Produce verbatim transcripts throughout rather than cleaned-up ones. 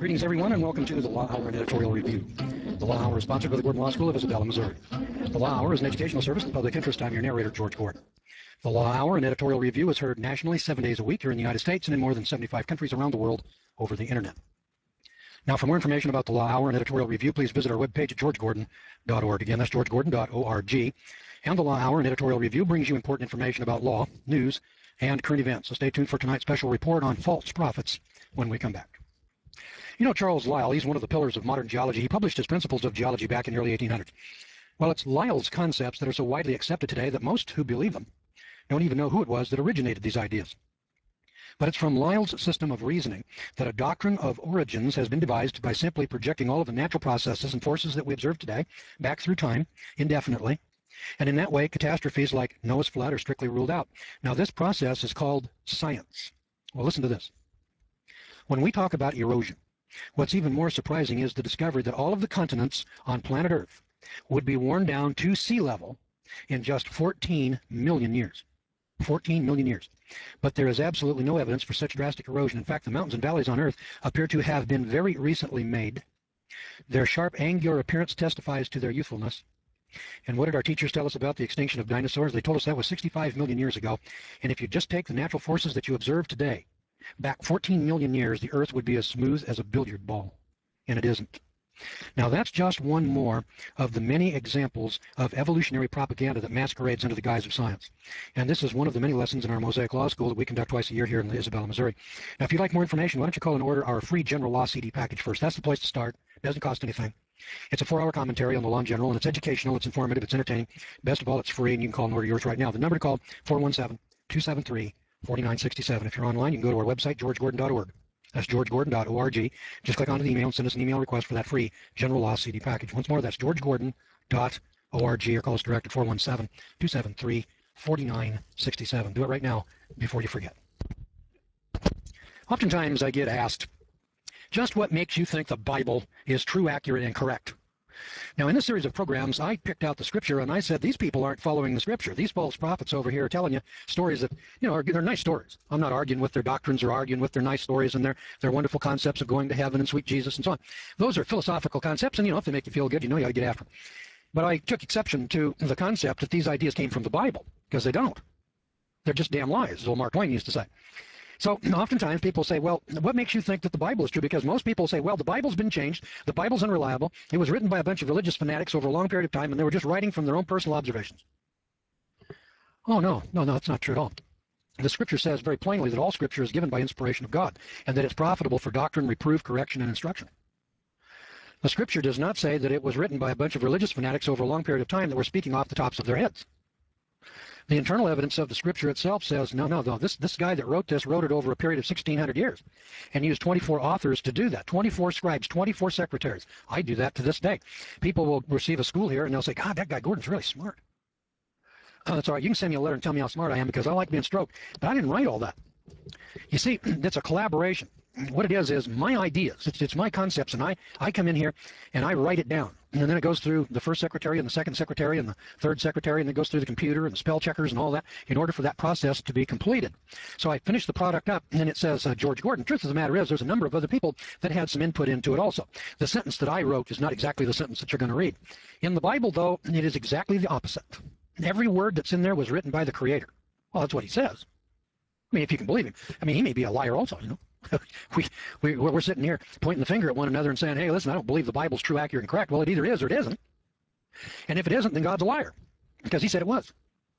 Greetings, everyone, and welcome to the Law Hour and Editorial Review. The Law Hour is sponsored by the Gordon Law School of Isabella, Missouri. The Law Hour is an educational service in the public interest. I'm your narrator, George Gordon. The Law Hour and Editorial Review is heard nationally seven days a week here in the United States and in more than seventy-five countries around the world over the Internet. Now, for more information about the Law Hour and Editorial Review, please visit our webpage at george gordon dot org. Again, that's george gordon dot org. And the Law Hour and Editorial Review brings you important information about law, news, and current events. So stay tuned for tonight's special report on false prophets when we come back. You know Charles Lyell, he's one of the pillars of modern geology. He published his Principles of Geology back in the early eighteen hundreds. Well, it's Lyell's concepts that are so widely accepted today that most who believe them don't even know who it was that originated these ideas. But it's from Lyell's system of reasoning that a doctrine of origins has been devised by simply projecting all of the natural processes and forces that we observe today back through time indefinitely. And in that way, catastrophes like Noah's flood are strictly ruled out. Now, this process is called science. Well, listen to this. When we talk about erosion, what's even more surprising is the discovery that all of the continents on planet Earth would be worn down to sea level in just fourteen million years. fourteen million years. But there is absolutely no evidence for such drastic erosion. In fact, the mountains and valleys on Earth appear to have been very recently made. Their sharp, angular appearance testifies to their youthfulness. And what did our teachers tell us about the extinction of dinosaurs? They told us that was sixty-five million years ago. And if you just take the natural forces that you observe today, back fourteen million years, the Earth would be as smooth as a billiard ball. And it isn't. Now, that's just one more of the many examples of evolutionary propaganda that masquerades under the guise of science. And this is one of the many lessons in our Mosaic Law School that we conduct twice a year here in Isabella, Missouri. Now, if you'd like more information, why don't you call and order our free General Law C D package first. That's the place to start. It doesn't cost anything. It's a four-hour commentary on the law in general, and it's educational, it's informative, it's entertaining. Best of all, it's free, and you can call and order yours right now. The number to call, four one seven, two seven three, four nine six seven. If you're online, you can go to our website, george gordon dot org. That's george gordon dot org. Just click onto the email and send us an email request for that free General Law C D package. Once more, that's george gordon dot org, or call us direct at four one seven, two seven three, four nine six seven. Do it right now before you forget. Oftentimes I get asked, just what makes you think the Bible is true, accurate, and correct? Now, in this series of programs, I picked out the scripture and I said, these people aren't following the scripture. These false prophets over here are telling you stories that, you know, are, they're nice stories. I'm not arguing with their doctrines or arguing with their nice stories and their, their wonderful concepts of going to heaven and sweet Jesus and so on. Those are philosophical concepts, and, you know, if they make you feel good, you know you ought to get after them. But I took exception to the concept that these ideas came from the Bible, because they don't. They're just damn lies, as old Mark Twain used to say. So oftentimes people say, well, what makes you think that the Bible is true? Because most people say, well, the Bible's been changed. The Bible's unreliable. It was written by a bunch of religious fanatics over a long period of time, and they were just writing from their own personal observations. Oh, no, no, no, that's not true at all. The scripture says very plainly that all scripture is given by inspiration of God, and that it's profitable for doctrine, reproof, correction, and instruction. The scripture does not say that it was written by a bunch of religious fanatics over a long period of time that were speaking off the tops of their heads. The internal evidence of the scripture itself says, no, no, no, this, this guy that wrote this wrote it over a period of sixteen hundred years and used twenty-four authors to do that, twenty-four scribes, twenty-four secretaries. I do that to this day. People will receive a school here and they'll say, God, that guy Gordon's really smart. Oh, that's all right. You can send me a letter and tell me how smart I am because I like being stroked. But I didn't write all that. You see, it's a collaboration. What it is is my ideas. It's, it's my concepts, and I, I come in here and I write it down. And then it goes through the first secretary and the second secretary and the third secretary, and it goes through the computer and the spell checkers and all that in order for that process to be completed. So I finish the product up, and it says uh, George Gordon. Truth of the matter is there's a number of other people that had some input into it also. The sentence that I wrote is not exactly the sentence that you're going to read. In the Bible, though, it is exactly the opposite. Every word that's in there was written by the Creator. Well, that's what he says. I mean, if you can believe him. I mean, he may be a liar also, you know. we, we, we're sitting here pointing the finger at one another and saying, hey, listen, I don't believe the Bible's true, accurate, and correct. Well, it either is or it isn't. And if it isn't, then God's a liar, because he said it was.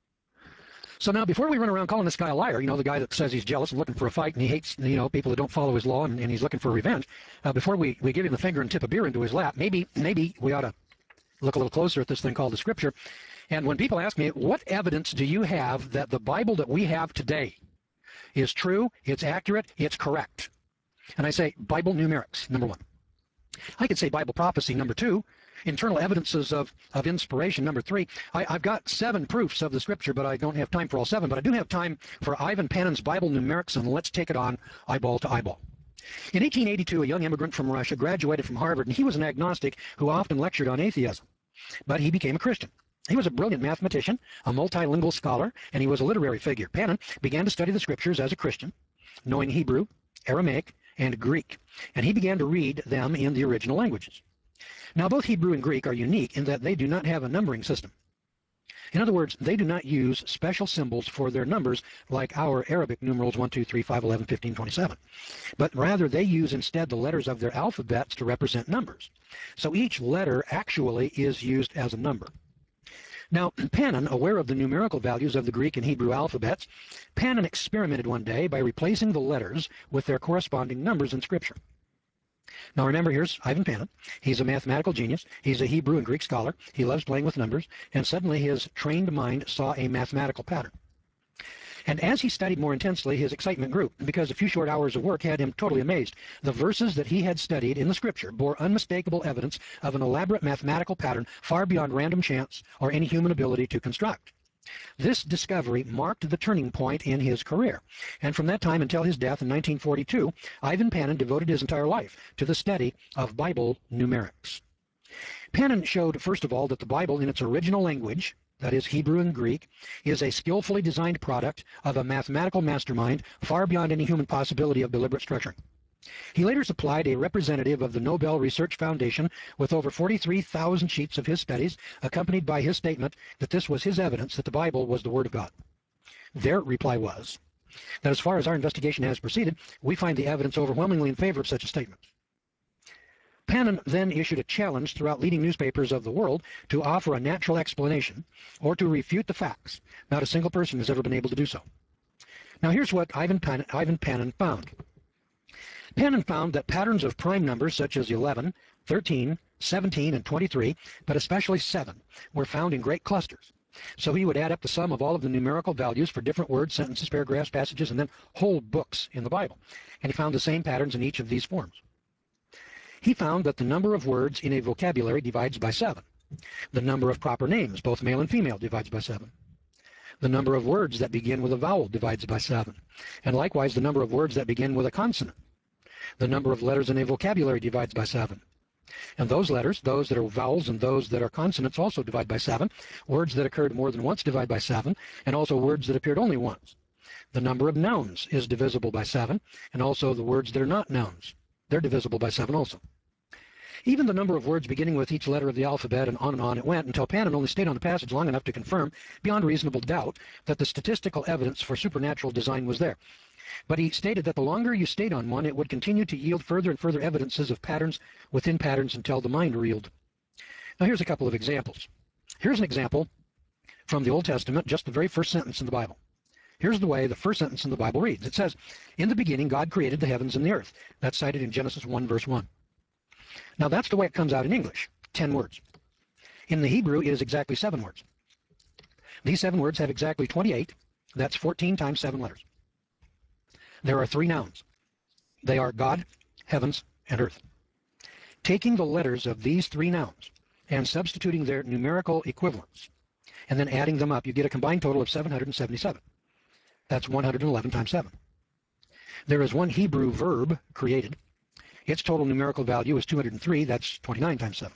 So now, before we run around calling this guy a liar, you know, the guy that says he's jealous and looking for a fight and he hates, you know, people that don't follow his law and, and he's looking for revenge, uh, before we, we give him the finger and tip a beer into his lap, maybe, maybe we ought to look a little closer at this thing called the Scripture. And when people ask me, what evidence do you have that the Bible that we have today is true, it's accurate, it's correct? And I say Bible numerics, number one. I could say Bible prophecy, number two. Internal evidences of, of inspiration, number three. I, I've got seven proofs of the scripture, but I don't have time for all seven. But I do have time for Ivan Panin's Bible numerics, and let's take it on eyeball to eyeball. In eighteen eighty-two, a young immigrant from Russia graduated from Harvard, and he was an agnostic who often lectured on atheism. But he became a Christian. He was a brilliant mathematician, a multilingual scholar, and he was a literary figure. Panin began to study the scriptures as a Christian, knowing Hebrew, Aramaic, and Greek, and he began to read them in the original languages. Now, both Hebrew and Greek are unique in that they do not have a numbering system. In other words, they do not use special symbols for their numbers like our Arabic numerals one, two, three, five, eleven, fifteen, twenty-seven. But rather, they use instead the letters of their alphabets to represent numbers. So each letter actually is used as a number. Now, Pannon, aware of the numerical values of the Greek and Hebrew alphabets, Pannon experimented one day by replacing the letters with their corresponding numbers in Scripture. Now remember, here's Ivan Pannon. He's a mathematical genius. He's a Hebrew and Greek scholar. He loves playing with numbers, and suddenly his trained mind saw a mathematical pattern. And as he studied more intensely, his excitement grew, because a few short hours of work had him totally amazed. The verses that he had studied in the Scripture bore unmistakable evidence of an elaborate mathematical pattern far beyond random chance or any human ability to construct. This discovery marked the turning point in his career, and from that time until his death in nineteen forty-two, Ivan Pannon devoted his entire life to the study of Bible numerics. Pannon showed, first of all, that the Bible in its original language, that is Hebrew and Greek, is a skillfully designed product of a mathematical mastermind far beyond any human possibility of deliberate structuring. He later supplied a representative of the Nobel Research Foundation with over forty-three thousand sheets of his studies, accompanied by his statement that this was his evidence that the Bible was the Word of God. Their reply was that as far as our investigation has proceeded, we find the evidence overwhelmingly in favor of such a statement. Pannon then issued a challenge throughout leading newspapers of the world to offer a natural explanation or to refute the facts. Not a single person has ever been able to do so. Now here's what Ivan Pannon, Ivan Pannon found. Pannon found that patterns of prime numbers such as eleven, thirteen, seventeen, and twenty-three, but especially seven, were found in great clusters. So he would add up the sum of all of the numerical values for different words, sentences, paragraphs, passages, and then whole books in the Bible. And he found the same patterns in each of these forms. He found that the number of words in a vocabulary divides by seven. The number of proper names, both male and female, divides by seven. The number of words that begin with a vowel divides by seven. And likewise, the number of words that begin with a consonant. The number of letters in a vocabulary divides by seven. And those letters, those that are vowels and those that are consonants, also divide by seven. Words that occurred more than once divide by seven, and also words that appeared only once. The number of nouns is divisible by seven, and also the words that are not nouns. They're divisible by seven also. Even the number of words beginning with each letter of the alphabet, and on and on it went, until Pannon only stayed on the passage long enough to confirm, beyond reasonable doubt, that the statistical evidence for supernatural design was there. But he stated that the longer you stayed on one, it would continue to yield further and further evidences of patterns within patterns until the mind reeled. Now here's a couple of examples. Here's an example from the Old Testament, just the very first sentence in the Bible. Here's the way the first sentence in the Bible reads. It says, "In the beginning God created the heavens and the earth." That's cited in Genesis one, verse one. Now that's the way it comes out in English, ten words. In the Hebrew, it is exactly seven words. These seven words have exactly twenty-eight. That's fourteen times seven letters. There are three nouns. They are God, heavens, and earth. Taking the letters of these three nouns and substituting their numerical equivalents, and then adding them up, you get a combined total of seven hundred seventy-seven. That's one hundred eleven times seven. There is one Hebrew verb created. Its total numerical value is two hundred three. That's twenty-nine times seven.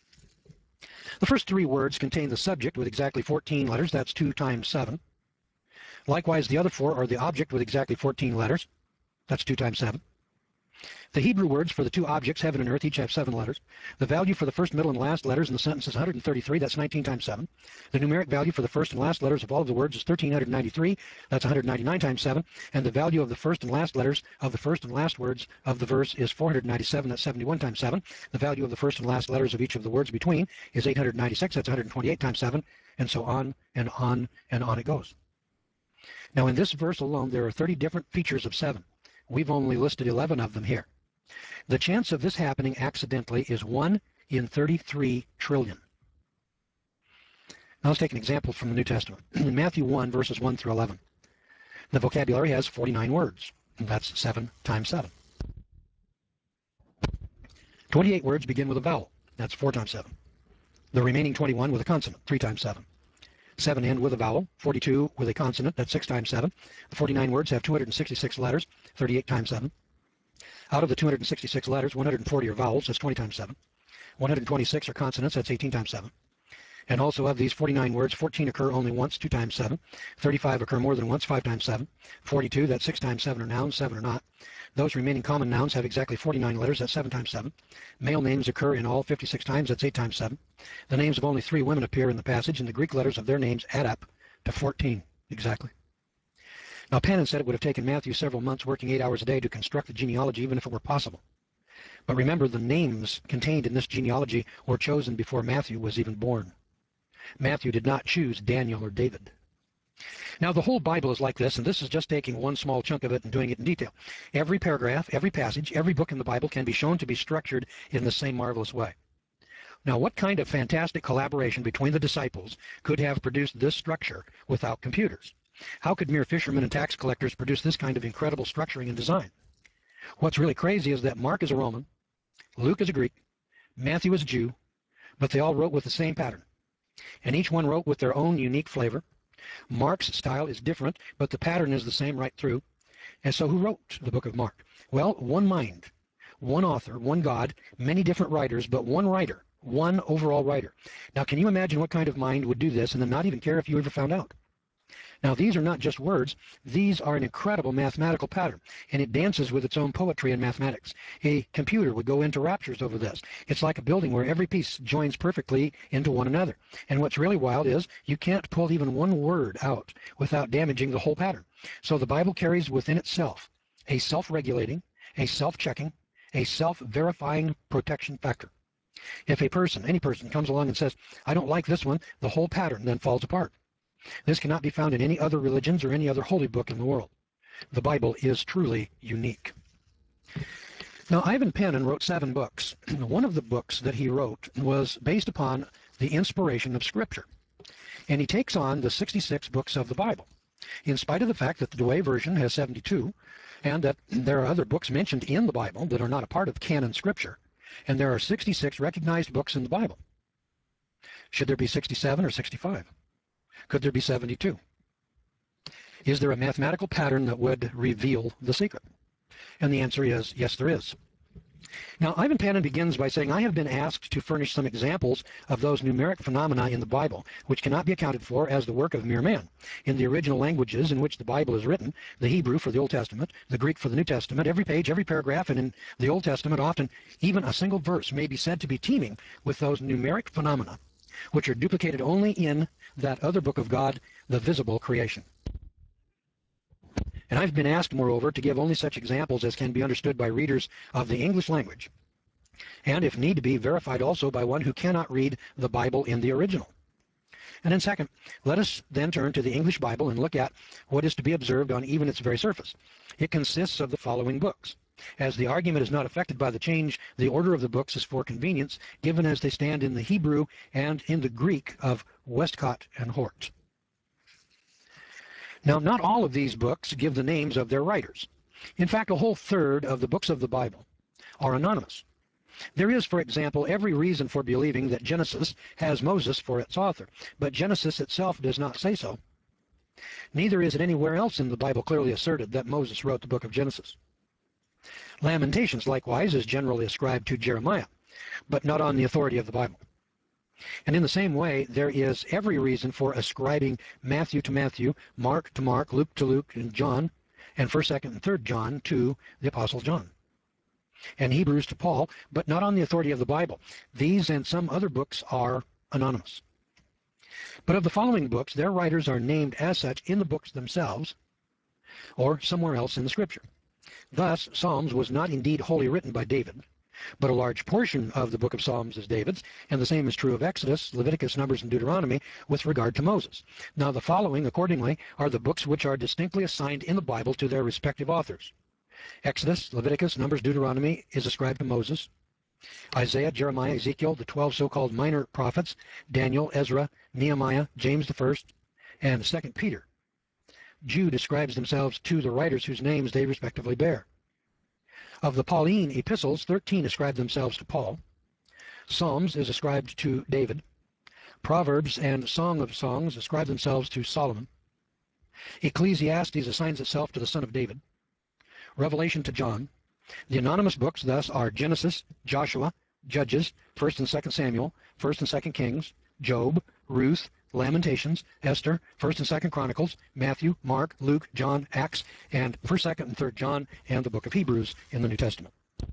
The first three words contain the subject with exactly fourteen letters. That's two times seven. Likewise, the other four are the object with exactly fourteen letters. That's two times seven. The Hebrew words for the two objects, heaven and earth, each have seven letters. The value for the first, middle, and last letters in the sentence is one hundred thirty-three. That's nineteen times seven. The numeric value for the first and last letters of all of the words is one thousand three hundred ninety-three. That's one hundred ninety-nine times seven. And the value of the first and last letters of the first and last words of the verse is four hundred ninety-seven. That's seventy-one times seven. The value of the first and last letters of each of the words between is eight hundred ninety-six. That's one hundred twenty-eight times seven. And so on and on and on it goes. Now, in this verse alone, there are thirty different features of seven. We've only listed eleven of them here. The chance of this happening accidentally is one in thirty-three trillion. Now let's take an example from the New Testament. In Matthew one, verses one through eleven, the vocabulary has forty-nine words. That's seven times seven. twenty-eight words begin with a vowel. That's four times seven. The remaining twenty-one with a consonant, three times seven. seven end with a vowel, forty-two with a consonant, that's six times seven. The forty-nine words have two hundred sixty-six letters, thirty-eight times seven. Out of the two hundred sixty-six letters, one hundred forty are vowels, that's twenty times seven. one hundred twenty-six are consonants, that's eighteen times seven. And also of these forty-nine words, fourteen occur only once, two times seven. thirty-five occur more than once, five times seven. forty-two, that's six times seven are nouns, seven are not. Those remaining common nouns have exactly forty-nine letters, that's seven times seven. Male names occur in all fifty-six times, that's eight times seven. The names of only three women appear in the passage, and the Greek letters of their names add up to fourteen, exactly. Now, Pannon said it would have taken Matthew several months working eight hours a day to construct the genealogy, even if it were possible. But remember, the names contained in this genealogy were chosen before Matthew was even born. Matthew did not choose Daniel or David. Now, the whole Bible is like this, and this is just taking one small chunk of it and doing it in detail. Every paragraph, every passage, every book in the Bible can be shown to be structured in the same marvelous way. Now, what kind of fantastic collaboration between the disciples could have produced this structure without computers? How could mere fishermen and tax collectors produce this kind of incredible structuring and design? What's really crazy is that Mark is a Roman, Luke is a Greek, Matthew is a Jew, but they all wrote with the same pattern. And each one wrote with their own unique flavor. Mark's style is different, but the pattern is the same right through. And so who wrote the book of Mark? Well, one mind, one author, one God, many different writers, but one writer, one overall writer. Now, can you imagine what kind of mind would do this and then not even care if you ever found out? Now, these are not just words. These are an incredible mathematical pattern, and it dances with its own poetry and mathematics. A computer would go into raptures over this. It's like a building where every piece joins perfectly into one another. And what's really wild is you can't pull even one word out without damaging the whole pattern. So the Bible carries within itself a self-regulating, a self-checking, a self-verifying protection factor. If a person, any person, comes along and says, I don't like this one, the whole pattern then falls apart. This cannot be found in any other religions or any other holy book in the world. The Bible is truly unique. Now, Ivan Pannon wrote seven books. One of the books that he wrote was based upon the inspiration of Scripture. And he takes on the sixty-six books of the Bible, in spite of the fact that the Douay version has seventy-two, and that there are other books mentioned in the Bible that are not a part of canon Scripture. And there are sixty-six recognized books in the Bible. Should there be sixty-seven or sixty-five? Could there be seventy-two? Is there a mathematical pattern that would reveal the secret? And the answer is, yes, there is. Now, Ivan Pannon begins by saying, I have been asked to furnish some examples of those numeric phenomena in the Bible, which cannot be accounted for as the work of mere man. In the original languages in which the Bible is written, the Hebrew for the Old Testament, the Greek for the New Testament, every page, every paragraph, and in the Old Testament, often even a single verse may be said to be teeming with those numeric phenomena, which are duplicated only in that other book of God, the visible creation. And I've been asked, moreover, to give only such examples as can be understood by readers of the English language, and if need to be, verified also by one who cannot read the Bible in the original. And then second, let us then turn to the English Bible and look at what is to be observed on even its very surface. It consists of the following books. As the argument is not affected by the change, the order of the books is for convenience, given as they stand in the Hebrew and in the Greek of Westcott and Hort. Now, not all of these books give the names of their writers. In fact, a whole third of the books of the Bible are anonymous. There is, for example, every reason for believing that Genesis has Moses for its author, but Genesis itself does not say so. Neither is it anywhere else in the Bible clearly asserted that Moses wrote the book of Genesis. Lamentations, likewise, is generally ascribed to Jeremiah, but not on the authority of the Bible. And in the same way, there is every reason for ascribing Matthew to Matthew, Mark to Mark, Luke to Luke, and John, and first, second, and third John to the Apostle John, and Hebrews to Paul, but not on the authority of the Bible. These and some other books are anonymous. But of the following books, their writers are named as such in the books themselves or somewhere else in the Scripture. Thus, Psalms was not indeed wholly written by David, but a large portion of the book of Psalms is David's, and the same is true of Exodus, Leviticus, Numbers, and Deuteronomy with regard to Moses. Now, the following, accordingly, are the books which are distinctly assigned in the Bible to their respective authors. Exodus, Leviticus, Numbers, Deuteronomy is ascribed to Moses. Isaiah, Jeremiah, Ezekiel, the twelve so-called minor prophets, Daniel, Ezra, Nehemiah, James the First, and Second Peter. Jude ascribes themselves to the writers whose names they respectively bear. Of the Pauline epistles, thirteen ascribe themselves to Paul. Psalms is ascribed to David. Proverbs and Song of Songs ascribe themselves to Solomon. Ecclesiastes assigns itself to the son of David. Revelation to John. The anonymous books thus are Genesis, Joshua, Judges, First and Second Samuel, First and Second Kings, Job, Ruth, Lamentations, Esther, First and Second Chronicles, Matthew, Mark, Luke, John, Acts, and First, Second, and Third John, and the book of Hebrews in the New Testament.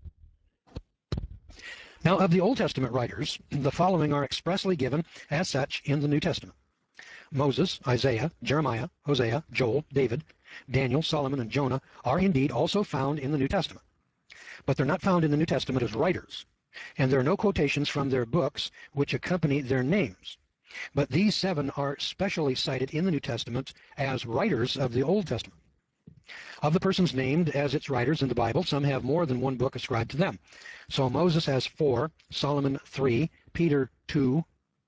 Now, of the Old Testament writers, the following are expressly given as such in the New Testament: Moses, Isaiah, Jeremiah, Hosea, Joel, David, Daniel, Solomon, and Jonah are indeed also found in the New Testament. But they're not found in the New Testament as writers, and there are no quotations from their books which accompany their names. But these seven are specially cited in the New Testament as writers of the Old Testament. Of the persons named as its writers in the Bible, some have more than one book ascribed to them. So Moses has four, Solomon three, Peter two,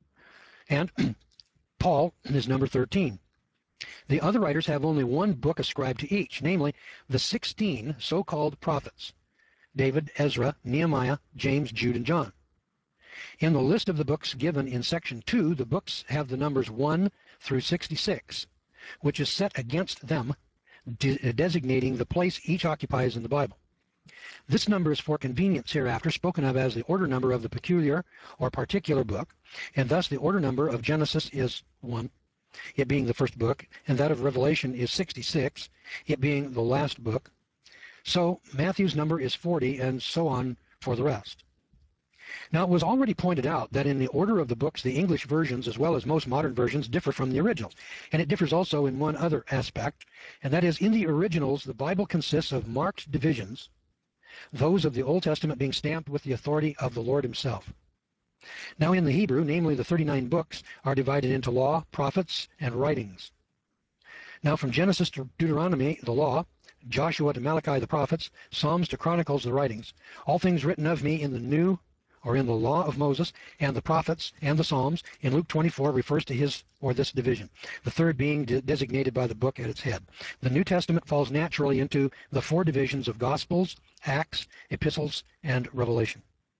and Paul is number thirteen. The other writers have only one book ascribed to each, namely the sixteen so-called prophets: David, Ezra, Nehemiah, James, Jude, and John. In the list of the books given in section two, the books have the numbers one through sixty-six, which is set against them, de designating the place each occupies in the Bible. This number is for convenience hereafter spoken of as the order number of the peculiar or particular book, and thus the order number of Genesis is one, it being the first book, and that of Revelation is sixty-six, it being the last book. So Matthew's number is forty, and so on for the rest. Now, it was already pointed out that in the order of the books, the English versions, as well as most modern versions, differ from the originals. And it differs also in one other aspect, and that is in the originals, the Bible consists of marked divisions, those of the Old Testament being stamped with the authority of the Lord himself. Now, in the Hebrew, namely the thirty-nine books, are divided into law, prophets, and writings. Now, from Genesis to Deuteronomy, the law; Joshua to Malachi, the prophets; Psalms to Chronicles, the writings. All things written of me in the new or in the law of Moses, and the prophets, and the Psalms, in Luke twenty-four, refers to his or this division, the third being de designated by the book at its head. The New Testament falls naturally into the four divisions of Gospels, Acts, Epistles, and Revelation.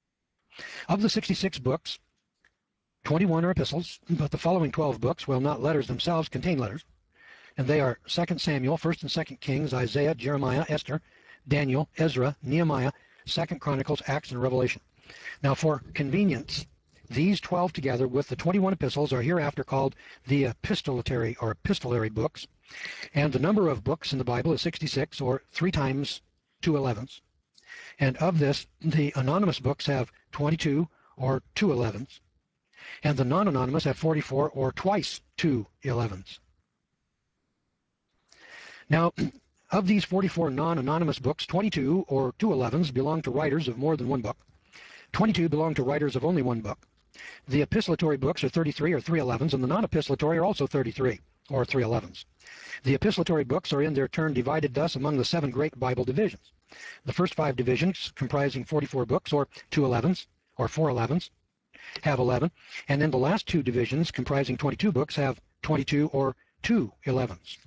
Of the sixty-six books, twenty-one are epistles, but the following twelve books, while not letters themselves, contain letters, and they are Second Samuel, First and Second Kings, Isaiah, Jeremiah, Esther, Daniel, Ezra, Nehemiah, Second Chronicles, Acts, and Revelation. Now, for convenience, these twelve together with the twenty-one epistles are hereafter called the epistolary or epistolary books, and the number of books in the Bible is sixty-six, or three times two elevens. And of this, the anonymous books have twenty-two, or two elevens, and the non-anonymous have forty-four, or twice two elevens. Now, of these forty-four non-anonymous books, twenty-two, or two elevens, belong to writers of more than one book. twenty-two belong to writers of only one book. The epistolatory books are thirty-three, or three elevens, and the non-epistolatory are also thirty-three, or three elevens. The epistolatory books are in their turn divided thus among the seven great Bible divisions. The first five divisions, comprising forty-four books, or two elevens, or four elevens, have eleven, and then the last two divisions, comprising twenty-two books, have twenty-two, or two elevens.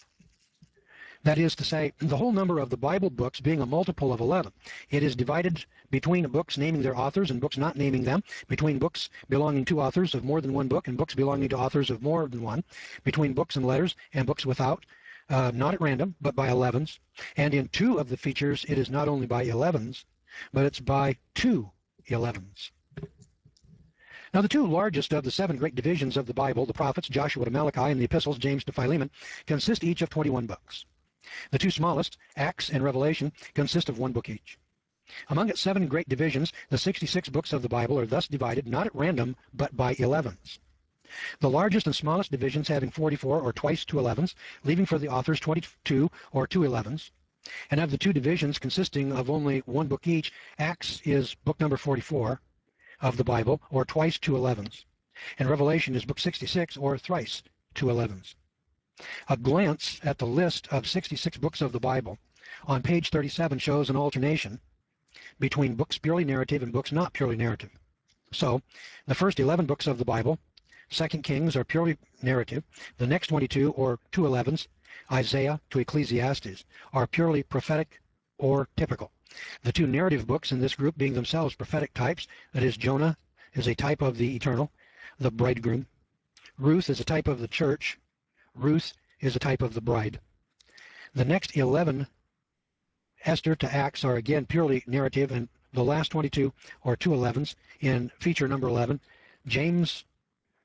That is to say, the whole number of the Bible books being a multiple of eleven. It is divided between books naming their authors and books not naming them, between books belonging to authors of more than one book and books belonging to authors of more than one, between books and letters and books without, uh, not at random, but by elevens. And in two of the features, it is not only by elevens, but it's by two elevens. Now, the two largest of the seven great divisions of the Bible, the prophets, Joshua to Malachi, and the epistles, James to Philemon, consist each of twenty-one books. The two smallest, Acts and Revelation, consist of one book each. Among its seven great divisions, the sixty-six books of the Bible are thus divided not at random, but by elevens. The largest and smallest divisions having forty-four, or twice two elevens, leaving for the authors twenty-two, or two elevens. And of the two divisions consisting of only one book each, Acts is book number forty-four of the Bible, or twice two elevens. And Revelation is book sixty-six, or thrice two elevens. A glance at the list of sixty-six books of the Bible on page thirty-seven shows an alternation between books purely narrative and books not purely narrative. So, the first eleven books of the Bible, Second Kings, are purely narrative. The next twenty-two, or two elevens, Isaiah to Ecclesiastes, are purely prophetic or typical. The two narrative books in this group being themselves prophetic types, that is, Jonah is a type of the eternal, the bridegroom. Ruth is a type of the church. Ruth is a type of the bride. The next eleven, Esther to Acts, are again purely narrative, and the last twenty-two, or two elevens, in feature number eleven, James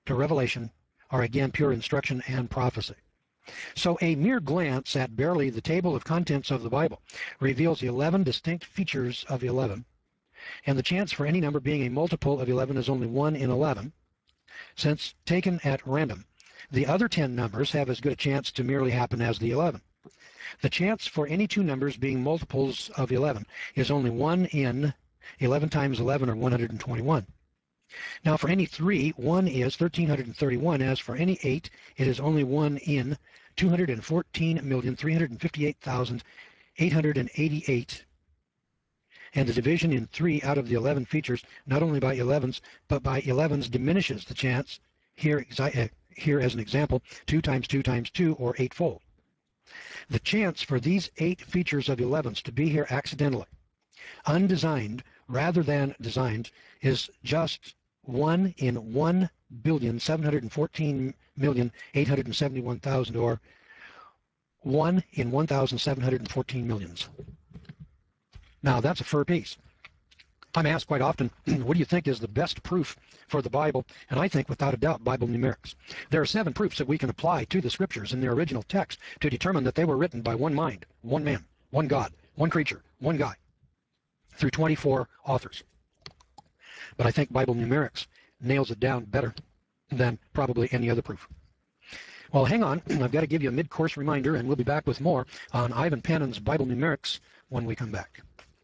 to revelation are again pure instruction and prophecy. So a mere glance at barely the table of contents of the Bible reveals eleven distinct features of eleven, and the chance for any number being a multiple of eleven is only one in eleven, since taken at random. The other ten numbers have as good a chance to merely happen as the eleven. The chance for any two numbers being multiples of eleven is only one in eleven times eleven, or one hundred twenty-one. Now for any three, one is one thousand three hundred thirty-one. As for any eight, it is only one in two hundred fourteen million, three hundred fifty-eight thousand, eight hundred eighty-eight. And the division in three out of the eleven features not only by elevens, but by elevens diminishes the chance, here, here as an example, two times two times two, or eightfold. The chance for these eight features of elevens to be here accidentally, undesigned rather than designed, is just one in one billion, seven hundred fourteen million, eight hundred seventy-one thousand, or one in one thousand seven hundred fourteen millions. Now that's a fur piece. I'm asked quite often, what do you think is the best proof for the Bible? And I think, without a doubt, Bible numerics. There are seven proofs that we can apply to the scriptures in their original text to determine that they were written by one mind, one man, one God, one creature, one guy, through twenty-four authors. But I think Bible numerics nails it down better than probably any other proof. Well, hang on. I've got to give you a mid-course reminder, and we'll be back with more on Ivan Panin's Bible numerics when we come back.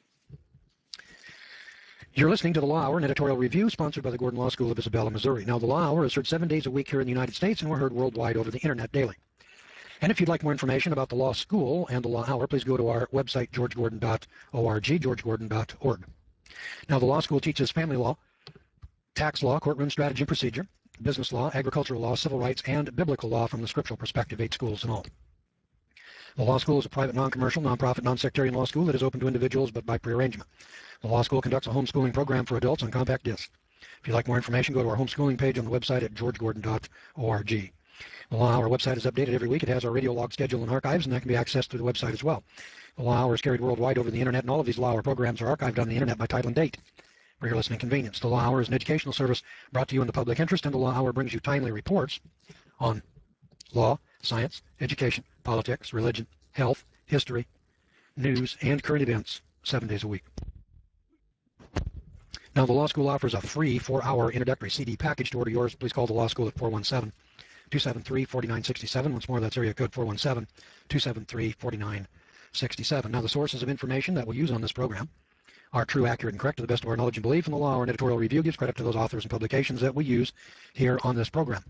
You're listening to the Law Hour, an editorial review sponsored by the Gordon Law School of Isabella, Missouri. Now, the Law Hour is heard seven days a week here in the United States, and we're heard worldwide over the internet daily. And if you'd like more information about the Law School and the Law Hour, please go to our website, george gordon dot org, george gordon dot org. Now, the Law School teaches family law, tax law, courtroom strategy and procedure, business law, agricultural law, civil rights, and biblical law from the scriptural perspective, eight schools in all. The Law School is a private, non-commercial, non-profit, non-sectarian law school that is open to individuals but by prearrangement. The Law School conducts a homeschooling program for adults on compact disc. If you'd like more information, go to our homeschooling page on the website at george gordon dot org. The Law Hour website is updated every week. It has our radio log schedule and archives, and that can be accessed through the website as well. The Law Hour is carried worldwide over the internet, and all of these Law Hour programs are archived on the internet by title and date for your listening convenience. The Law Hour is an educational service brought to you in the public interest, and the Law Hour brings you timely reports on law, science, education, politics, religion, health, history, news, and current events seven days a week. Now, the Law School offers a free four-hour introductory C D package. To order yours, please call the Law School at four one seven, two seven three, four nine six seven. Once more, that's area code four one seven, two seven three, four nine six seven. Now, the sources of information that we'll use on this program are true, accurate, and correct to the best of our knowledge and belief, and the Law Hour and editorial review gives credit to those authors and publications that we use here on this program.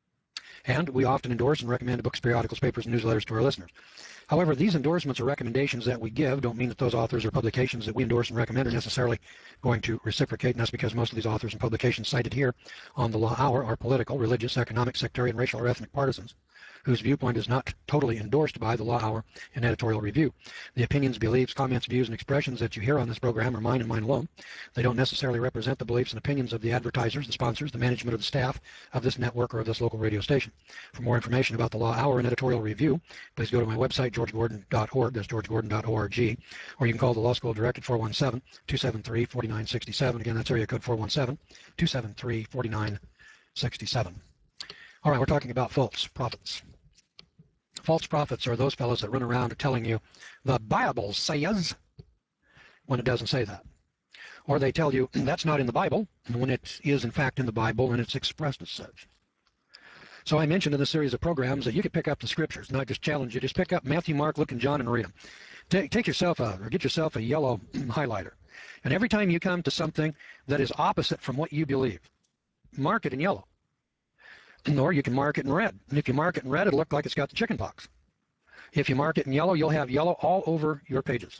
And we often endorse and recommend books, periodicals, papers, and newsletters to our listeners. However, these endorsements or recommendations that we give don't mean that those authors or publications that we endorse and recommend are necessarily going to reciprocate, and that's because most of these authors and publications cited here on the Law Hour are political, religious, economic, sectarian, racial, or ethnic partisans whose viewpoint is not totally endorsed by the Law Hour and editorial review. The opinions, beliefs, comments, views, and expressions that you hear on this program are mine and mine alone. They don't necessarily represent the beliefs and opinions of the advertisers, the sponsors, the management, or the staff of this network or of this local radio station. For more information about the Law Hour and editorial review, please go to my website, george gordon dot org. That's george gordon dot org. Or you can call the Law School direct at four one seven, two seven three, four nine six seven. Again, that's area code four one seven, two seven three, four nine six seven. All right, we're talking about false prophets. False prophets are those fellows that run around telling you the Bible says when it doesn't say that. Or they tell you that's not in the Bible when it is in fact in the Bible and it's expressed as such. So I mentioned in this series of programs that you could pick up the scriptures, and I just challenge you, just pick up Matthew, Mark, Luke, and John and read them. Take, take yourself a, or get yourself a yellow highlighter. And every time you come to something that is opposite from what you believe, mark it in yellow. Or you can mark it in red. And if you mark it in red, it'll look like it's got the chicken pox. If you mark it in yellow, you'll have yellow all over your pages.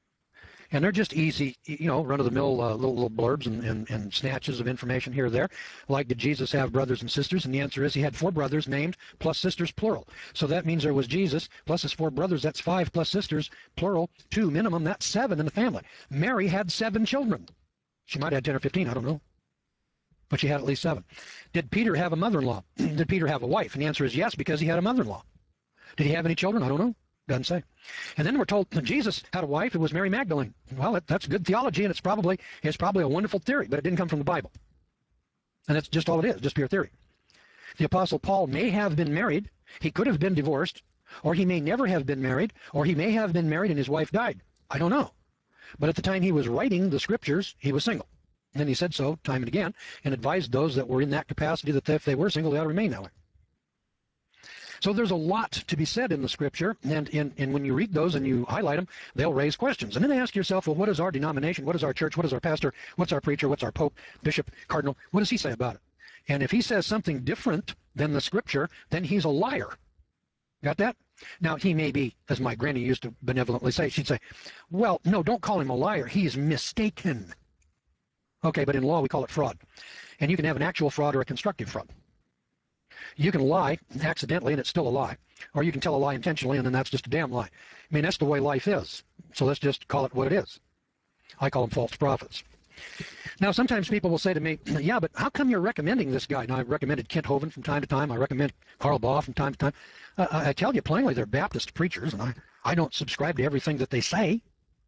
And they're just easy, you know, run-of-the-mill uh, little, little blurbs and, and, and snatches of information here or there. Like, did Jesus have brothers and sisters? And the answer is he had four brothers named plus sisters, plural. So that means there was Jesus plus his four brothers. That's five plus sisters, plural, two minimum. That's seven in the family. Mary had seven children. She might have had ten or fifteen, I don't know. But she had at least seven. Did Peter have a mother-in-law? Did Peter have a wife? And the answer is yes, because he had a mother-in-law. Did he have any children? I don't know. Doesn't say. And then we're told that Jesus had a wife. It was Mary Magdalene. Well, that, that's good theology, and it's probably it's probably a wonderful theory, but it didn't come from the Bible. And that's just all it is, just pure theory. The Apostle Paul may have been married, he could have been divorced, or he may never have been married, or he may have been married and his wife died. I don't know. But at the time he was writing the scriptures, he was single. And he said so time and again, and advised those that were in that capacity that if they were single, they ought to remain that way. So there's a lot to be said in the scripture, and, and, and when you read those and you highlight them, they'll raise questions. And then ask yourself, well, what is our denomination? What is our church? What is our pastor? What's our preacher? What's our pope, bishop, cardinal? What does he say about it? And if he says something different than the scripture, then he's a liar. Got that? Now, he may be, as my granny used to benevolently say, she'd say, well, no, don't call him a liar. He's mistaken. Okay, but in law, we call it fraud. And you can have an actual fraud or a constructive fraud. You can lie accidentally, and it's still a lie. Or you can tell a lie intentionally, and then that's just a damn lie. I mean, that's the way life is. So let's just call it what it is. I call them false prophets. Now, sometimes people will say to me, yeah, but how come you're recommending this guy? Now, I've recommended Kent Hovind from time to time. I recommend Karl Baugh from time to time. Uh, I tell you plainly, they're Baptist preachers, and I, I don't subscribe to everything that they say.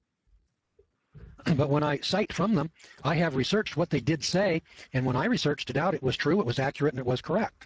But when I cite from them, I have researched what they did say, and when I researched it out, it was true, it was accurate, and it was correct.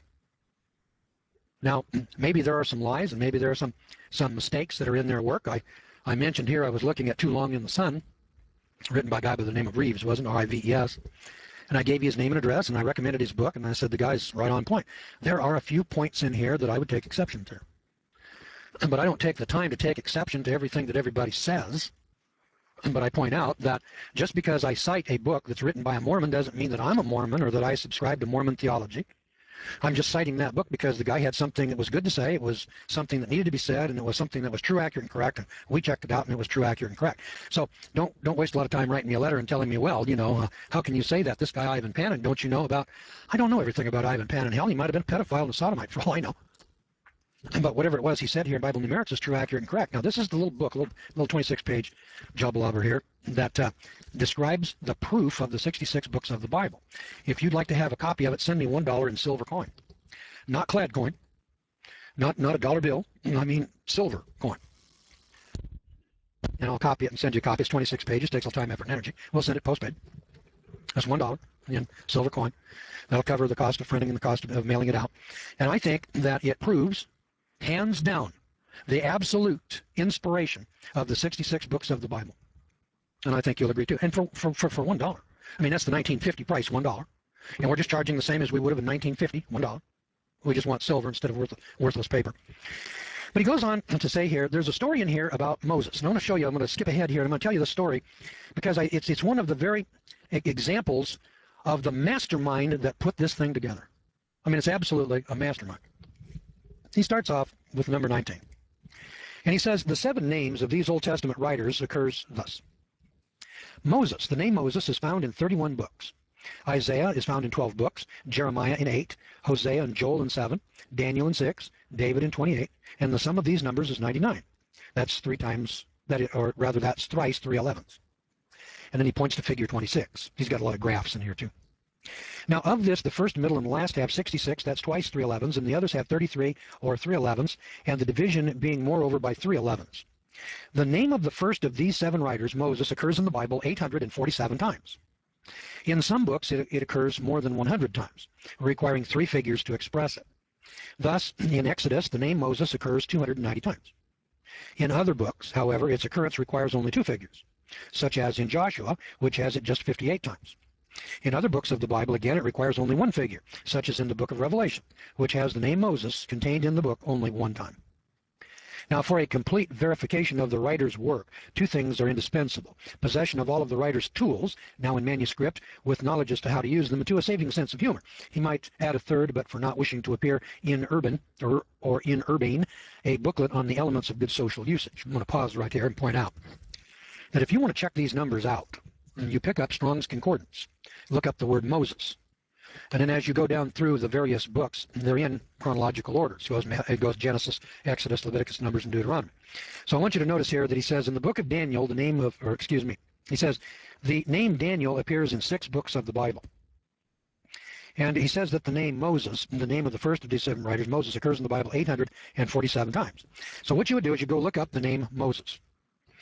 Now, maybe there are some lies, and maybe there are some, some mistakes that are in their work. I, I mentioned here I was looking at Too Long in the Sun, written by a guy by the name of Reeves, wasn't R I V E S. And I gave you his name and address, and I recommended his book, and I said the guy's right on point. There are a few points in here that I would take exception to. But I don't take the time to take exception to everything that everybody says. But I point out that just because I cite a book that's written by a Mormon doesn't mean that I'm a Mormon or that I subscribe to Mormon theology. I'm just citing that book because the guy had something that was good to say. It was something that needed to be said, and it was something that was true, accurate, and correct. And we checked it out, and it was true, accurate, and correct. So don't don't waste a lot of time writing me a letter and telling me, well, you know, uh, how can you say that? This guy Ivan Panin, don't you know about? I don't know everything about Ivan Panin. Hell, he might have been a pedophile and a sodomite for all I know. But whatever it was he said here in Bible Numerics is true, accurate, and correct. Now, this is the little book, a little, little twenty-six page jobblobber here that uh, describes the proof of the sixty-six books of the Bible. If you'd like to have a copy of it, send me one dollar in silver coin. Not clad coin, not, not a dollar bill, I mean silver coin. And I'll copy it and send you a copy. It's twenty-six pages, takes a little time, effort, and energy. We'll send it postpaid. That's one dollar in silver coin. That'll cover the cost of printing and the cost of, of mailing it out. And I think that it proves hands down, the absolute inspiration of the sixty-six books of the Bible. And I think you'll agree too. And for, for, for, for one dollar. I mean, that's the nineteen fifty price, one dollar. And we're just charging the same as we would have in nineteen fifty, one dollar. We just want silver instead of worth, worthless paper. But he goes on to say here, there's a story in here about Moses. And I want to show you, I'm going to skip ahead here, and I'm going to tell you the story because I, it's, it's one of the very examples of the mastermind that put this thing together. I mean, it's absolutely a mastermind. He starts off with number nineteen. And he says, the seven names of these Old Testament writers occurs thus. Moses, the name Moses is found in thirty-one books. Isaiah is found in twelve books, Jeremiah in eight, Hosea and Joel in seven, Daniel in six, David in twenty-eight, and the sum of these numbers is ninety-nine. That's three times, that, is, or rather that's thrice three elevens. And then he points to figure twenty-six. He's got a lot of graphs in here too. Now of this, the first, middle, and last have sixty-six, that's twice three elevens, and the others have thirty-three or three elevens, and the division being moreover by three elevens. The name of the first of these seven writers, Moses, occurs in the Bible eight hundred forty-seven times. In some books, it, it occurs more than one hundred times, requiring three figures to express it. Thus, in Exodus, the name Moses occurs two hundred ninety times. In other books, however, its occurrence requires only two figures, such as in Joshua, which has it just fifty-eight times. In other books of the Bible, again, it requires only one figure, such as in the book of Revelation, which has the name Moses contained in the book only one time. Now, for a complete verification of the writer's work, two things are indispensable. Possession of all of the writer's tools, now in manuscript, with knowledge as to how to use them, and to a saving sense of humor. He might add a third, but for not wishing to appear in urban, or, or in urbane, a booklet on the elements of good social usage. I'm going to pause right here and point out that if you want to check these numbers out, you pick up Strong's Concordance, look up the word Moses, and then as you go down through the various books, they're in chronological order. So it goes, it goes Genesis, Exodus, Leviticus, Numbers, and Deuteronomy. So I want you to notice here that he says in the book of Daniel, the name of, or excuse me, he says the name Daniel appears in six books of the Bible. And he says that the name Moses, the name of the first of these seven writers, Moses, occurs in the Bible eight hundred forty-seven times. So what you would do is you go look up the name Moses.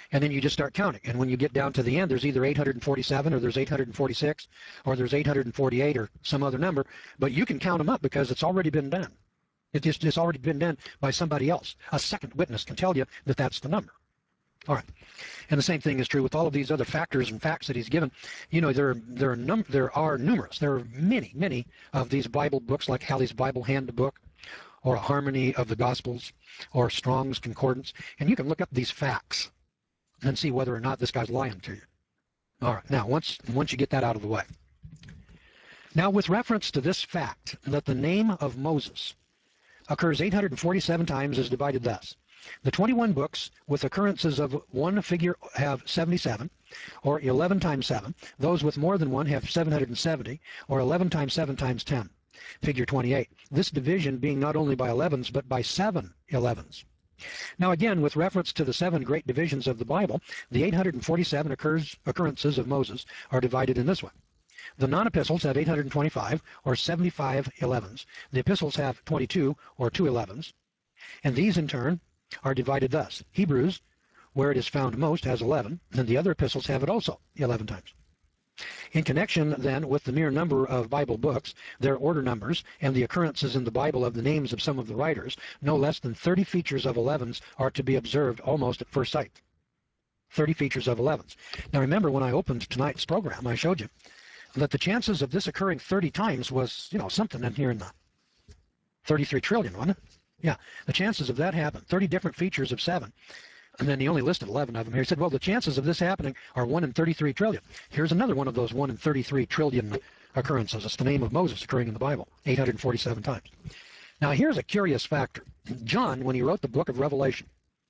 And then you just start counting. And when you get down to the end, there's either eight hundred forty-seven or there's eight hundred forty-six or there's eight hundred forty-eight or some other number. But you can count them up because it's already been done. It just, it's already been done by somebody else. A second witness can tell you that that's the number. All right. And the same thing is true with all of these other factors and facts that he's given. You know, there, there, are, num there are numerous. There are many, many of these Bible books like Halley's Bible Handbook or A Harmony of the Gospels or Strong's Concordance. And you can look up these facts and see whether or not this guy's lying to you. All right. Now, once, once you get that out of the way. Now, with reference to this fact that the name of Moses occurs eight hundred forty-seven times is divided thus. The twenty-one books with occurrences of one figure have seventy-seven, or eleven times seven. Those with more than one have seven hundred seventy, or eleven times seven times ten. Figure twenty-eight. This division being not only by elevens, but by seven elevens. Now again, with reference to the seven great divisions of the Bible, the eight hundred forty-seven occurs, occurrences of Moses are divided in this way. The non-epistles have eight hundred twenty-five, or seventy-five elevens. The epistles have twenty-two, or two elevens. And these, in turn, are divided thus. Hebrews, where it is found most, has eleven, and the other epistles have it also, eleven times. In connection, then, with the mere number of Bible books, their order numbers, and the occurrences in the Bible of the names of some of the writers, no less than thirty features of elevens are to be observed almost at first sight. thirty features of elevens. Now remember, when I opened tonight's program, I showed you that the chances of this occurring thirty times was, you know, something in here in the thirty-three trillion, wasn't it? Yeah, the chances of that happen, thirty different features of seven. And then he only listed eleven of them here. He said, well, the chances of this happening are one in thirty-three trillion. Here's another one of those one in thirty-three trillion occurrences. It's the name of Moses occurring in the Bible, eight hundred forty-seven times. Now, here's a curious factor. John, when he wrote the book of Revelation,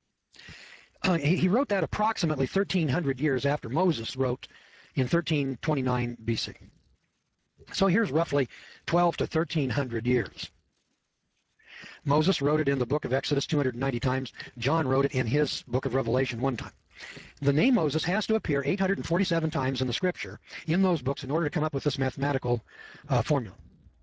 uh, he, he wrote that approximately thirteen hundred years after Moses wrote in thirteen twenty-nine B C. So here's roughly twelve to thirteen hundred years. Moses wrote it in the book of Exodus two hundred ninety times. John wrote it in his book of Revelation one time. The name Moses has to appear eight hundred forty-seven times in the scripture in those books in order to come up with this mathematical uh, formula.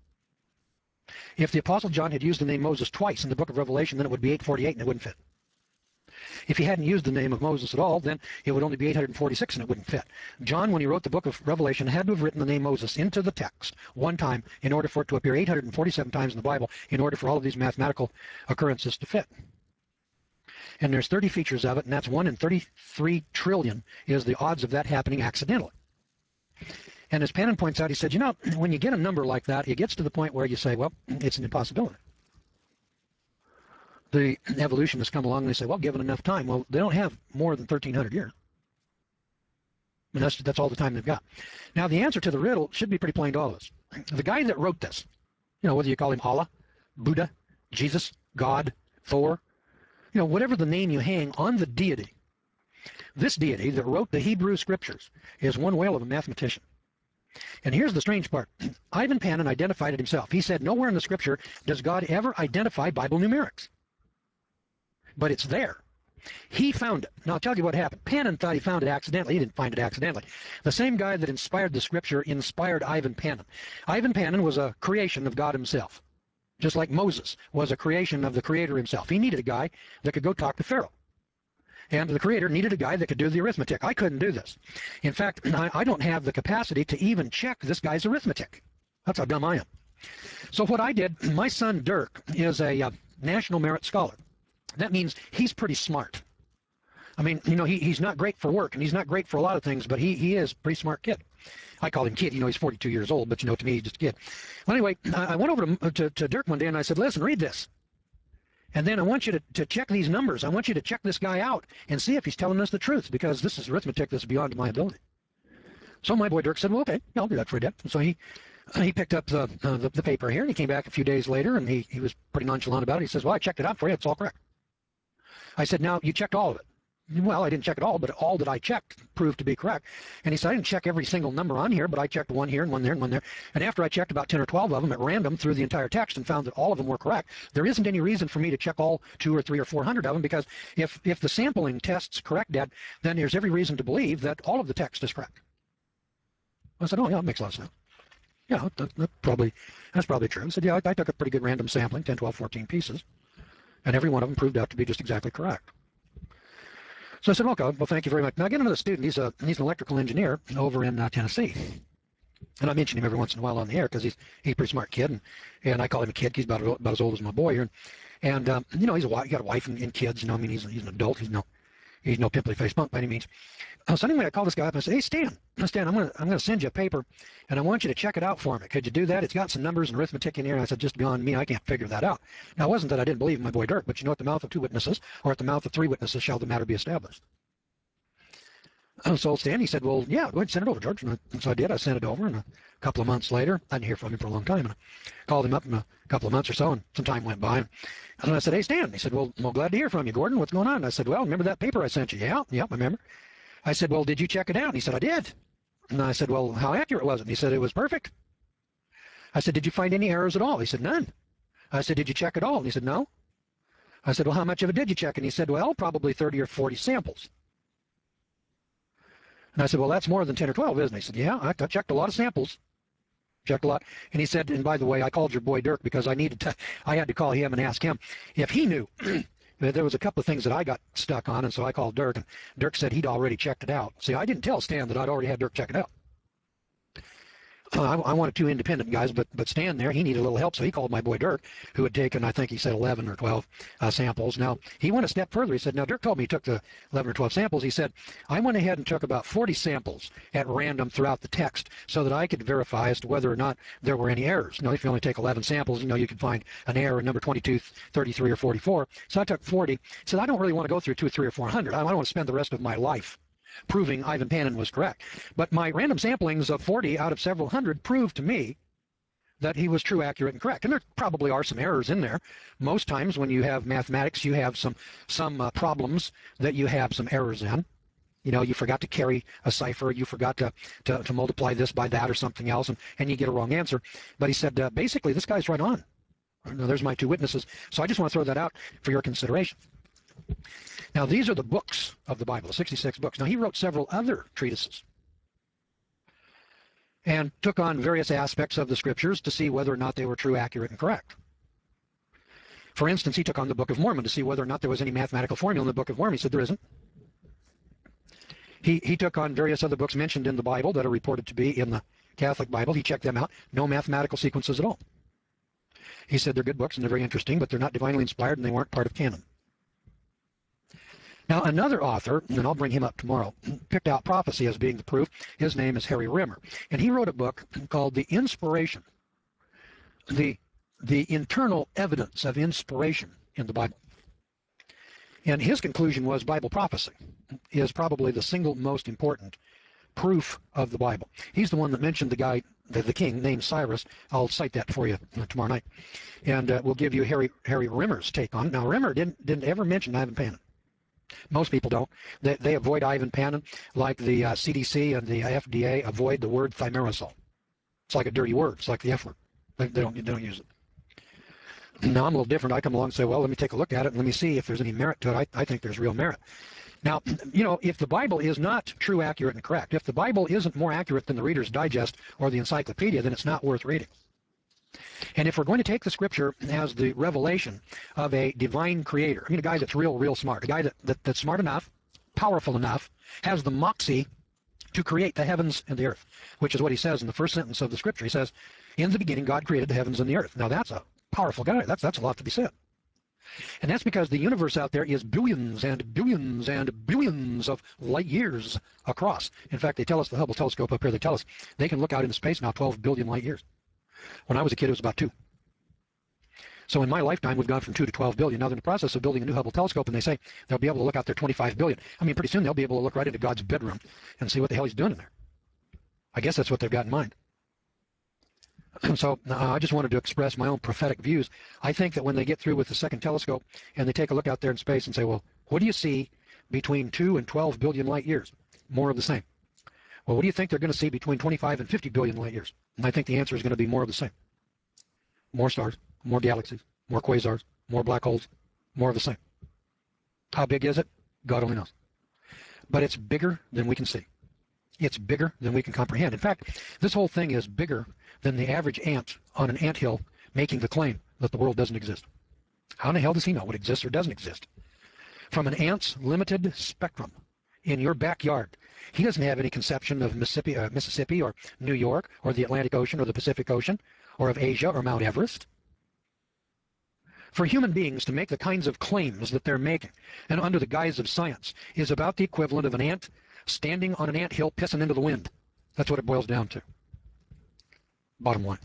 If the Apostle John had used the name Moses twice in the book of Revelation, then it would be eight forty-eight and it wouldn't fit. If he hadn't used the name of Moses at all, then it would only be eight hundred forty-six and it wouldn't fit. John, when he wrote the book of Revelation, had to have written the name Moses into the text one time in order for it to appear eight hundred forty-seven times in the Bible in order for all of these mathematical occurrences to fit. And there's thirty features of it, and that's one in thirty-three trillion is the odds of that happening accidentally. And as Pannon points out, he said, you know, when you get a number like that, it gets to the point where you say, well, it's an impossibility. The evolutionists come along and they say, well, given enough time, well, they don't have more than thirteen hundred years. I mean, that's, that's all the time they've got. Now, the answer to the riddle should be pretty plain to all of us. The guy that wrote this, you know, whether you call him Allah, Buddha, Jesus, God, Thor, you know, whatever the name you hang on the deity, this deity that wrote the Hebrew scriptures is one whale of a mathematician. And here's the strange part. Ivan Pannon identified it himself. He said, nowhere in the scripture does God ever identify Bible numerics. But it's there. He found it. Now, I'll tell you what happened. Pannon thought he found it accidentally. He didn't find it accidentally. The same guy that inspired the scripture inspired Ivan Pannon. Ivan Pannon was a creation of God himself, just like Moses was a creation of the Creator himself. He needed a guy that could go talk to Pharaoh. And the Creator needed a guy that could do the arithmetic. I couldn't do this. In fact, I, I don't have the capacity to even check this guy's arithmetic. That's how dumb I am. So what I did, my son Dirk is a uh, National Merit Scholar. That means he's pretty smart. I mean, you know, he, he's not great for work, and he's not great for a lot of things, but he, he is a pretty smart kid. I call him kid. You know, he's forty-two years old, but, you know, to me, he's just a kid. Well, anyway, I, I went over to, to, to Dirk one day, and I said, listen, read this. And then I want you to, to check these numbers. I want you to check this guy out and see if he's telling us the truth, because this is arithmetic that's beyond my ability. So my boy Dirk said, well, okay, I'll do that for you, Dad. So he he picked up the, uh, the, the paper here, and he came back a few days later, and he, he was pretty nonchalant about it. He says, well, I checked it out for you. It's all correct. I said, now, you checked all of it. Well, I didn't check it all, but all that I checked proved to be correct. And he said, I didn't check every single number on here, but I checked one here and one there and one there. And after I checked about ten or twelve of them at random through the entire text and found that all of them were correct, there isn't any reason for me to check all two or three or four hundred of them, because if, if the sampling test's correct, Dad, then there's every reason to believe that all of the text is correct. I said, oh, yeah, that makes a lot of sense. Yeah, that, that probably, that's probably true. I said, yeah, I, I took a pretty good random sampling, ten, twelve, fourteen pieces, and every one of them proved out to be just exactly correct. So I said, okay, well, thank you very much. Now I get another student. He's a he's an electrical engineer over in uh, Tennessee. And I mention him every once in a while on the air because he's he's a pretty smart kid, and, and I call him a kid. He's about about as old as my boy here, and um, you know he's a he got a wife and, and kids. You know, I mean he's he's an adult. He's no he's no pimply faced punk by any means. Uh, so anyway, I called this guy up and I said, hey Stan, Stan, I'm gonna I'm gonna send you a paper, and I want you to check it out for me. Could you do that? It's got some numbers and arithmetic in here. And I said, just beyond me, I can't figure that out. Now it wasn't that I didn't believe in my boy Dirk, but you know, at the mouth of two witnesses or at the mouth of three witnesses shall the matter be established. So Stan, he said, well, yeah, go ahead and send it over, George. And, I, and so I did. I sent it over, and a couple of months later, I didn't hear from him for a long time. And I called him up in a couple of months or so, and some time went by. And I said, hey, Stan. He said, well, well, glad to hear from you, Gordon. What's going on? And I said, well, remember that paper I sent you? Yeah, yeah, I remember. I said, well, did you check it out? And he said, I did. And I said, well, how accurate was it? And he said, it was perfect. I said, did you find any errors at all? He said, none. I said, did you check it all? And he said, no. I said, well, how much of it did you check? And he said, well, probably thirty or forty samples. And I said, well, that's more than ten or twelve, isn't it? He said, yeah, I, I checked a lot of samples. Checked a lot. And he said, and by the way, I called your boy Dirk because I needed to, I had to call him and ask him if he knew. There was a couple of things that I got stuck on, and so I called Dirk, and Dirk said he'd already checked it out. See, I didn't tell Stan that I'd already had Dirk check it out. Uh, I, I wanted two independent guys, but but Stan there, he needed a little help, so he called my boy Dirk, who had taken, I think he said eleven or twelve uh, samples. Now, he went a step further. He said, now, Dirk told me he took the eleven or twelve samples. He said, I went ahead and took about forty samples at random throughout the text so that I could verify as to whether or not there were any errors. You know, if you only take eleven samples, you know, you can find an error in number twenty-two, thirty-three, or forty-four. So I took forty. He said, I don't really want to go through two or three or four hundred. I don't want to spend the rest of my life proving Ivan Panin was correct. But my random samplings of forty out of several hundred proved to me that he was true, accurate, and correct. And there probably are some errors in there. Most times when you have mathematics, you have some some uh, problems that you have some errors in. You know, you forgot to carry a cipher, you forgot to, to, to multiply this by that or something else, and, and you get a wrong answer. But he said, uh, basically, this guy's right on. Now, there's my two witnesses. So I just want to throw that out for your consideration. Now, these are the books of the Bible, the sixty-six books. Now, he wrote several other treatises and took on various aspects of the scriptures to see whether or not they were true, accurate, and correct. For instance, he took on the Book of Mormon to see whether or not there was any mathematical formula in the Book of Mormon. He said there isn't. He, he took on various other books mentioned in the Bible that are reported to be in the Catholic Bible. He checked them out. No mathematical sequences at all. He said they're good books and they're very interesting, but they're not divinely inspired and they weren't part of canon. Now, another author, and I'll bring him up tomorrow, picked out prophecy as being the proof. His name is Harry Rimmer, and he wrote a book called The Inspiration, the, the Internal Evidence of Inspiration in the Bible. And his conclusion was Bible prophecy is probably the single most important proof of the Bible. He's the one that mentioned the guy, the, the king named Cyrus. I'll cite that for you tomorrow night, and uh, we'll give you Harry Harry Rimmer's take on it. Now, Rimmer didn't didn't ever mention Ivan Panin. Most people don't. They, they avoid Ivan Panin like the uh, C D C and the F D A avoid the word thimerosal. It's like a dirty word. It's like the F word. They, they don't they don't use it. Now, I'm a little different. I come along and say, well, let me take a look at it and let me see if there's any merit to it. I, I think there's real merit. Now, you know, if the Bible is not true, accurate, and correct, if the Bible isn't more accurate than the Reader's Digest or the Encyclopedia, then it's not worth reading. And if we're going to take the Scripture as the revelation of a divine creator, I mean, a guy that's real, real smart, a guy that, that, that's smart enough, powerful enough, has the moxie to create the heavens and the earth, which is what he says in the first sentence of the Scripture. He says, in the beginning, God created the heavens and the earth. Now, that's a powerful guy. That's, that's a lot to be said. And that's because the universe out there is billions and billions and billions of light years across. In fact, they tell us, the Hubble telescope up here, they tell us they can look out into space now twelve billion light years. When I was a kid, it was about two. So in my lifetime, we've gone from two to twelve billion. Now they're in the process of building a new Hubble telescope, and they say they'll be able to look out there twenty-five billion. I mean, pretty soon they'll be able to look right into God's bedroom and see what the hell he's doing in there. I guess that's what they've got in mind. So uh, I just wanted to express my own prophetic views. I think that when they get through with the second telescope and they take a look out there in space and say, well, what do you see between two and twelve billion light years? More of the same. Well, what do you think they're going to see between twenty-five and fifty billion light years? And I think the answer is going to be more of the same. More stars, more galaxies, more quasars, more black holes, more of the same. How big is it? God only knows. But it's bigger than we can see. It's bigger than we can comprehend. In fact, this whole thing is bigger than the average ant on an anthill making the claim that the world doesn't exist. How in the hell does he know what exists or doesn't exist? from an ant's limited spectrum in your backyard. He doesn't have any conception of Mississippi, uh, Mississippi or New York or the Atlantic Ocean or the Pacific Ocean or of Asia or Mount Everest. For human beings to make the kinds of claims that they're making, and under the guise of science, is about the equivalent of an ant standing on an anthill pissing into the wind. That's what it boils down to. Bottom line.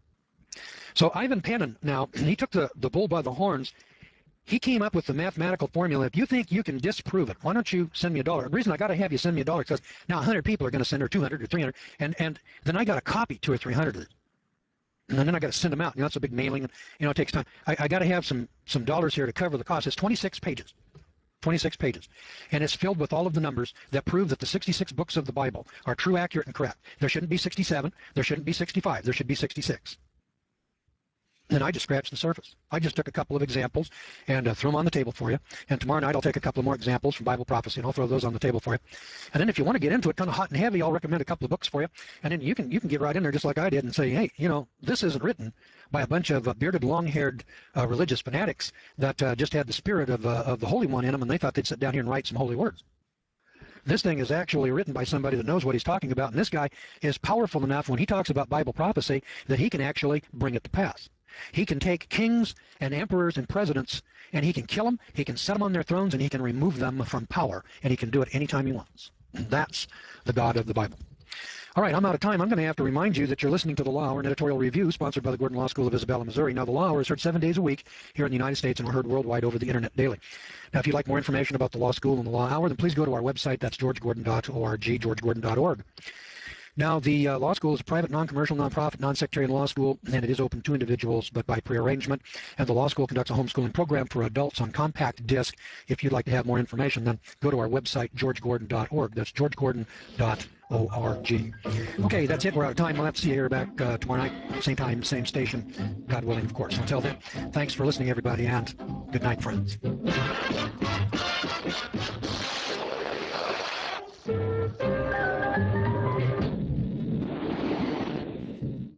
So Ivan Panin, now, he took the, the bull by the horns. He came up with the mathematical formula. If you think you can disprove it, why don't you send me a dollar? The reason I got to have you send me a dollar is because now one hundred people are going to send, or two hundred or three hundred, and, and then I got to copy two or three hundred of it. And then I got to send them out. You know, it's a big mailing, and you know, it takes time. I, I got to have some some dollars here to cover the cost. It's twenty-six pages, twenty-six pages, and it's filled with all of the numbers that prove that the sixty-six books of the Bible are true, accurate, and correct. There shouldn't be sixty-seven. There shouldn't be sixty-five. There should be sixty-six. And I just scratched the surface. I just took a couple of examples and uh, threw them on the table for you. And tomorrow night I'll take a couple more examples from Bible prophecy, and I'll throw those on the table for you. And then if you want to get into it kind of hot and heavy, I'll recommend a couple of books for you. And then you can you can get right in there just like I did and say, hey, you know, this isn't written by a bunch of uh, bearded, long-haired uh, religious fanatics that uh, just had the spirit of, uh, of the Holy One in them, and they thought they'd sit down here and write some holy words. This thing is actually written by somebody that knows what he's talking about, and this guy is powerful enough when he talks about Bible prophecy that he can actually bring it to pass. He can take kings and emperors and presidents, and he can kill them, he can set them on their thrones, and he can remove them from power, and he can do it anytime he wants. And that's the God of the Bible. All right, I'm out of time. I'm going to have to remind you that you're listening to The Law Hour, an editorial review sponsored by the Gordon Law School of Isabella, Missouri. Now, The Law Hour is heard seven days a week here in the United States, and we're heard worldwide over the Internet daily. Now, if you'd like more information about the Law School and the Law Hour, then please go to our website. That's george gordon dot org, george gordon dot org. Now, the uh, law school is a private, non-commercial, non-profit, non-sectarian law school, and it is open to individuals, but by prearrangement. And the law school conducts a homeschooling program for adults on compact disc. If you'd like to have more information, then go to our website, george gordon dot org. That's george gordon dot org. Okay, that's it. We're out of time. We'll have to see you here back uh, tomorrow night, same time, same station, God willing, of course. Until then, thanks for listening, everybody, and good night, friends.